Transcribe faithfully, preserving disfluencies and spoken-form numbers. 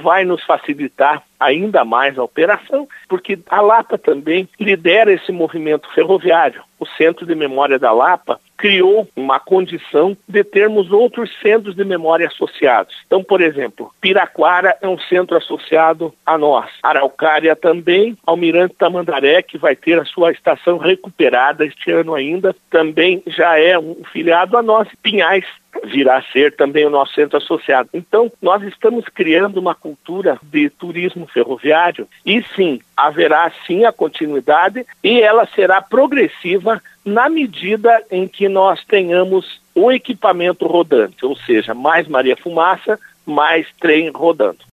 vai nos facilitar ainda mais a operação, porque a Lapa também lidera esse movimento ferroviário. O Centro de Memória da Lapa criou uma condição de termos outros centros de memória associados. Então, por exemplo, Piraquara é um centro associado a nós. Araucária também, Almirante Tamandaré, que vai ter a sua estação recuperada este ano ainda, também já é um filiado a nós. Pinhais virá a ser também o nosso centro associado. Então, nós estamos criando uma cultura de turismo ferroviário e sim, haverá sim a continuidade e ela será progressiva na medida em que nós tenhamos o equipamento rodante, ou seja, mais Maria Fumaça, mais trem rodando.